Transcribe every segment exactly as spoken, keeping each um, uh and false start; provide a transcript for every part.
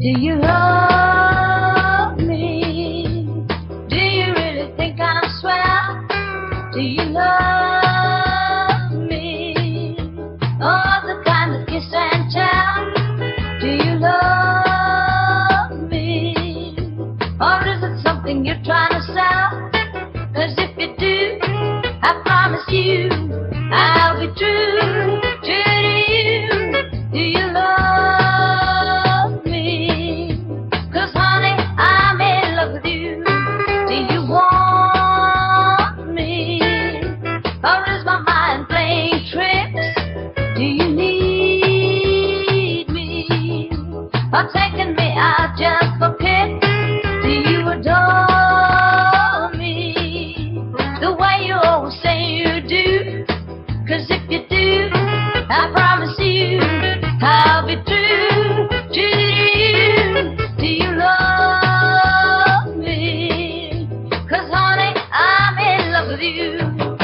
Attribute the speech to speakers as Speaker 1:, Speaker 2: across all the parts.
Speaker 1: Do you love me? Do you really think I'm swell? Do you love me? Oh, the kind of kiss and tell. Do you love me? Or is it something you're trying to sell? 'Cause if you do, I promise you I'll be true, true to you. Do you love me? 'Cause honey, I'm in love with you. Do you want me? Or is my mind playing tricks? Do you need me? Or taking me out just for kicks? Do you adore me the way you always say you do? 'Cause if you do, I promise you I'll be true, true to you. Do you love me? 'Cause honey, I'm in love with you.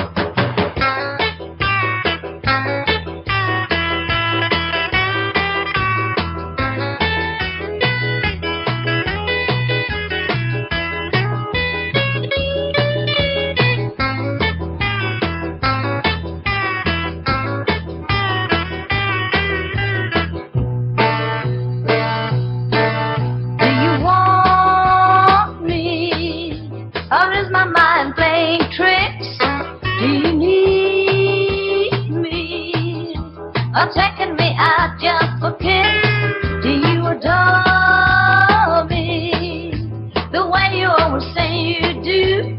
Speaker 1: Or is my mind playing tricks? Do you need me? Or taking me out just for kicks? Do you adore me the way you always say you do?